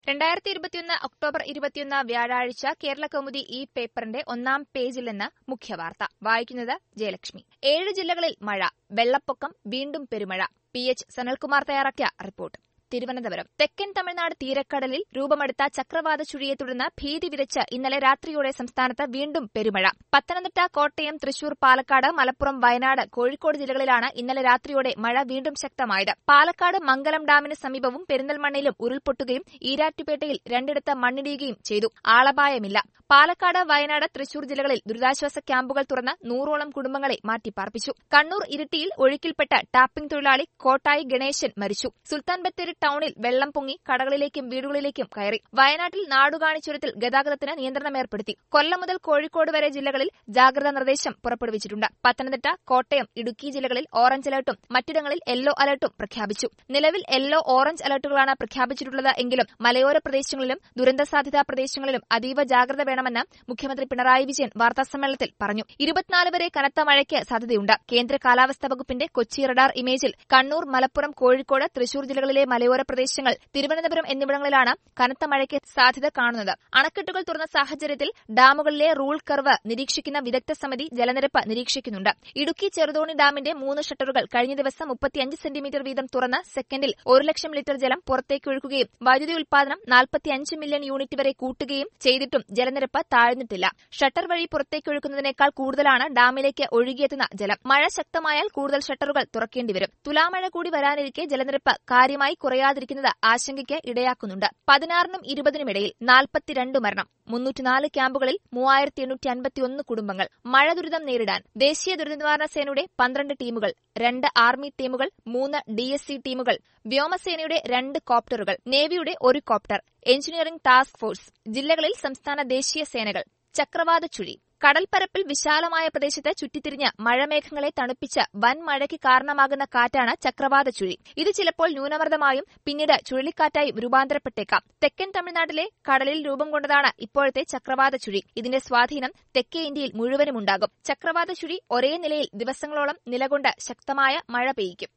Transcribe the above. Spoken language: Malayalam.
2021 ഒക്ടോബർ 21 വ്യാഴാഴ്ച കേരളകൗമുദി ഈ പേപ്പറിന്റെ ഒന്നാം പേജിൽ നിന്ന് മുഖ്യവാർത്ത വായിക്കുന്നത് ജയലക്ഷ്മി. 7 ജില്ലകളിൽ മഴ, വെള്ളപ്പൊക്കം, വീണ്ടും പെരുമഴ. PH സനൽകുമാർ തയ്യാറാക്കിയ റിപ്പോർട്ട്. തിരുവനന്തപുരം. തെക്കൻ തമിഴ്നാട് തീരക്കടലിൽ രൂപമെടുത്ത ചക്രവാത ചുഴിയെ തുടർന്ന് ഭീതി വിതച്ച് ഇന്നലെ രാത്രിയോടെ സംസ്ഥാനത്ത് വീണ്ടും പെരുമഴ. പത്തനംതിട്ട, കോട്ടയം, തൃശൂർ, പാലക്കാട്, മലപ്പുറം, വയനാട്, കോഴിക്കോട് ജില്ലകളിലാണ് ഇന്നലെ രാത്രിയോടെ മഴ വീണ്ടും ശക്തമായത്. പാലക്കാട് മംഗലം ഡാമിന് സമീപവും പെരിന്തൽമണ്ണയിലും ഉരുൾപൊട്ടുകയും ഈരാറ്റുപേട്ടയിൽ രണ്ടിടത്ത് മണ്ണിടിയുകയും ചെയ്തു. ആളപായമില്ല. പാലക്കാട്, വയനാട്, തൃശൂർ ജില്ലകളിൽ ദുരിതാശ്വാസ ക്യാമ്പുകൾ തുറന്ന് 100ഓളം കുടുംബങ്ങളെ മാറ്റിപ്പാർപ്പിച്ചു. കണ്ണൂർ ഇരിട്ടിയിൽ ഒഴുക്കിൽപ്പെട്ട് ടാപ്പിംഗ് തൊഴിലാളി കോട്ടായി ഗണേശൻ മരിച്ചു. സുൽത്താൻ ബത്തേരി ടൌണിൽ വെള്ളം പൊങ്ങി കടകളിലേക്കും വീടുകളിലേക്കും കയറി. വയനാട്ടിൽ നാടുകാണി ചുരത്തിൽ ഗതാഗതത്തിന് നിയന്ത്രണം ഏർപ്പെടുത്തി. കൊല്ലം മുതൽ കോഴിക്കോട് വരെ ജില്ലകളിൽ ജാഗ്രതാ നിർദ്ദേശം പുറപ്പെടുവിച്ചിട്ടുണ്ട്. പത്തനംതിട്ട, കോട്ടയം, ഇടുക്കി ജില്ലകളിൽ ഓറഞ്ച് അലർട്ടും മറ്റിടങ്ങളിൽ യെല്ലോ അലർട്ടും പ്രഖ്യാപിച്ചു. നിലവിൽ യെല്ലോ, ഓറഞ്ച് അലർട്ടുകളാണ് പ്രഖ്യാപിച്ചിട്ടുള്ളത് എങ്കിലും മലയോര പ്രദേശങ്ങളിലും ദുരന്തസാധ്യതാ പ്രദേശങ്ങളിലും അതീവ ജാഗ്രത വേണമെന്ന് മുഖ്യമന്ത്രി പിണറായി വിജയൻ വാർത്താസമ്മേളനത്തിൽ പറഞ്ഞു. 24 വരെ കനത്ത മഴയ്ക്ക് സാധ്യതയുണ്ട്. കേന്ദ്ര കാലാവസ്ഥാ വകുപ്പിന്റെ കൊച്ചി റഡാർ ഇമേജിൽ കണ്ണൂർ, മലപ്പുറം, കോഴിക്കോട്, തൃശൂർ ജില്ലകളിലെ മലയോര പ്രദേശങ്ങൾ, തിരുവനന്തപുരം എന്നിവിടങ്ങളിലാണ് കനത്ത മഴയ്ക്ക് സാധ്യത കാണുന്നത്. അണക്കെട്ടുകൾ തുറന്ന സാഹചര്യത്തിൽ ഡാമുകളിലെ റൂൾ കർവ് നിരീക്ഷിക്കുന്ന വിദഗ്ധ സമിതി ജലനിരപ്പ് നിരീക്ഷിക്കുന്നുണ്ട്. ഇടുക്കി ചെറുതോണി ഡാമിന്റെ 3 ഷട്ടറുകൾ കഴിഞ്ഞ ദിവസം 35 സെന്റിമീറ്റർ വീതം തുറന്ന് സെക്കൻഡിൽ 1 ലക്ഷം ലിറ്റർ ജലം പുറത്തേക്കൊഴുക്കുകയും വൈദ്യുതി ഉൽപാദനം 45 മില്യൺ യൂണിറ്റ് വരെ കൂട്ടുകയും ചെയ്തിട്ടും ജലനിരപ്പ് താഴ്ന്നിട്ടില്ല. ഷട്ടർ വഴി പുറത്തേക്കൊഴുക്കുന്നതിനേക്കാൾ കൂടുതലാണ് ഡാമിലേക്ക് ഒഴുകിയെത്തുന്ന ജലം. മഴ ശക്തമായാൽ കൂടുതൽ ഷട്ടറുകൾ തുറക്കേണ്ടിവരും. തുലാമഴ കൂടി വരാനിരിക്കെ ജലനിരപ്പ് കാര്യമായി കുറയാതിരിക്കുന്നത് ആശങ്കയ്ക്ക് ഇടയാക്കുന്നുണ്ട്. 16നും 20നും ഇടയിൽ 42 മരണം, 304 ക്യാമ്പുകളിൽ 3851 കുടുംബങ്ങൾ. മഴ ദുരിതം നേരിടാൻ ദേശീയ ദുരന്തനിവാരണ സേനയുടെ 12 ടീമുകൾ, 2 ആർമി ടീമുകൾ, 3 DSC ടീമുകൾ, വ്യോമസേനയുടെ 2 കോപ്റ്ററുകൾ, നേവിയുടെ 1 കോപ്റ്റർ, എഞ്ചിനീയറിംഗ് ടാസ്ക് ഫോഴ്സ്. ജില്ലകളിൽ സംസ്ഥാന ദേശീയ സേനകൾ. ചക്രവാത ചുഴി. കടൽപ്പരപ്പിൽ വിശാലമായ പ്രദേശത്ത് ചുറ്റിത്തിരിഞ്ഞ് മഴമേഘങ്ങളെ തണുപ്പിച്ച് വൻ മഴയ്ക്ക് കാരണമാകുന്ന കാറ്റാണ് ചക്രവാത ചുഴി. ഇത് ചിലപ്പോൾ ന്യൂനമർദ്ദമായും പിന്നീട് ചുഴലിക്കാറ്റായും രൂപാന്തരപ്പെട്ടേക്കാം. തെക്കൻ തമിഴ്നാട്ടിലെ കടലിൽ രൂപം കൊണ്ടതാണ് ഇപ്പോഴത്തെ ചക്രവാത ചുഴി. ഇതിന്റെ സ്വാധീനം തെക്കേ ഇന്ത്യയിൽ മുഴുവനുമുണ്ടാകും. ചക്രവാത ചുഴി ഒരേ നിലയിൽ ദിവസങ്ങളോളം നിലകൊണ്ട് ശക്തമായ മഴ പെയ്യിക്കും.